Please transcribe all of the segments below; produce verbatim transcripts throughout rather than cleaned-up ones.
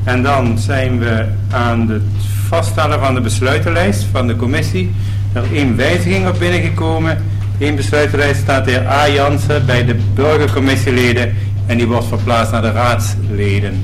En dan zijn we aan het vaststellen van de besluitenlijst van de commissie. Er is één wijziging op binnengekomen. Eén besluitenlijst staat de heer A. Jansen bij de burgercommissieleden en die wordt verplaatst naar de raadsleden.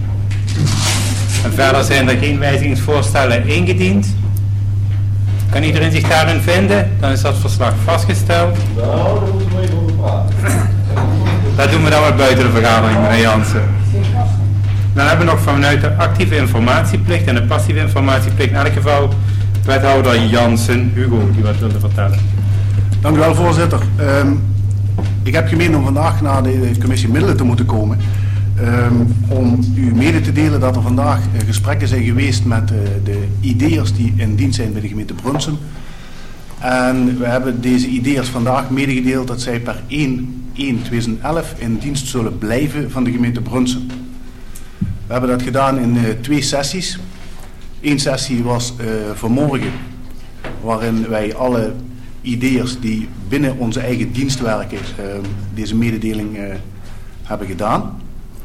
En verder zijn er geen wijzigingsvoorstellen ingediend. Kan iedereen zich daarin vinden? Dan is dat verslag vastgesteld. Nou, daar moeten we even over praten. Dat doen we dan wel buiten de vergadering, meneer Jansen. Dan hebben we nog vanuit de actieve informatieplicht en de passieve informatieplicht in elk geval wethouder Jansen, Hugo, die wat wilde vertellen. Dank u wel, voorzitter. Um, ik heb gemeend om vandaag naar de commissie Middelen te moeten komen. Um, om u mede te delen dat er vandaag uh, gesprekken zijn geweest met uh, de I D'ers die in dienst zijn bij de gemeente Brunssum. En we hebben deze I D'ers vandaag medegedeeld dat zij per één één tweeduizend elf in dienst zullen blijven van de gemeente Brunssum. We hebben dat gedaan in uh, twee sessies. Eén sessie was uh, vanmorgen, waarin wij alle I D'ers die binnen onze eigen dienst werken, uh, deze mededeling uh, hebben gedaan.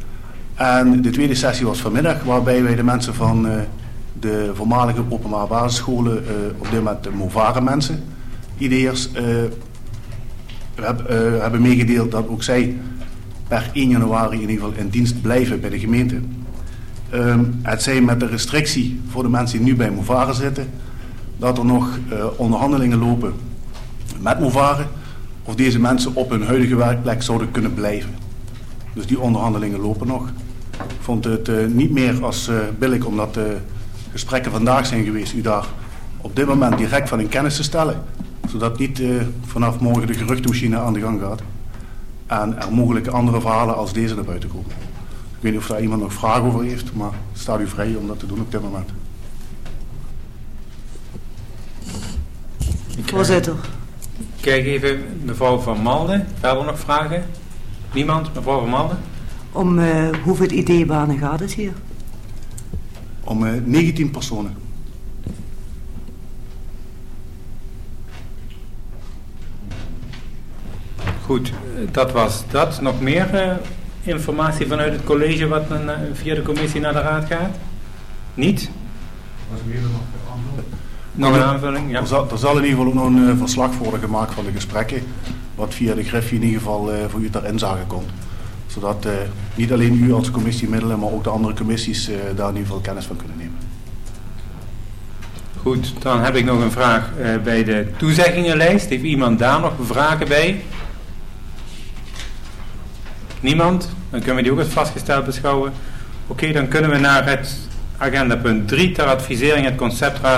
En de tweede sessie was vanmiddag, waarbij wij de mensen van uh, de voormalige openbare basisscholen, uh, op dit moment de Movare mensen, I D'ers, uh, heb, uh, hebben meegedeeld dat ook zij per één januari in ieder geval in dienst blijven bij de gemeente. Um, het zijn met de restrictie voor de mensen die nu bij Movare zitten, dat er nog uh, onderhandelingen lopen met Movare of deze mensen op hun huidige werkplek zouden kunnen blijven. Dus die onderhandelingen lopen nog. Ik vond het uh, niet meer als uh, billig, omdat de gesprekken vandaag zijn geweest, u daar op dit moment direct van in kennis te stellen. Zodat niet uh, vanaf morgen de geruchtenmachine aan de gang gaat. En er mogelijke andere verhalen als deze naar buiten komen. Ik weet niet of daar iemand nog vragen over heeft, maar het staat u vrij om dat te doen op dit moment. Voorzitter. Kijk even, mevrouw Van Malden. Verder nog vragen? Niemand? Mevrouw Van Malden? Om uh, hoeveel I D-banen gaat het hier? Om uh, negentien personen. Goed, dat was dat. Nog meer uh, informatie vanuit het college wat uh, via de commissie naar de raad gaat? Niet? Was er nog Nog een aanvulling? Ja. Er zal, er zal in ieder geval ook nog een uh, verslag worden gemaakt van de gesprekken, wat via de Griffie in ieder geval uh, voor u ter inzage komt. Zodat uh, niet alleen u als commissie Middelen, maar ook de andere commissies uh, daar in ieder geval kennis van kunnen nemen. Goed, dan heb ik nog een vraag uh, bij de toezeggingenlijst. Heeft iemand daar nog vragen bij? Niemand? Dan kunnen we die ook als vastgesteld beschouwen. Oké, okay, dan kunnen we naar het agenda punt drie ter advisering het conceptraad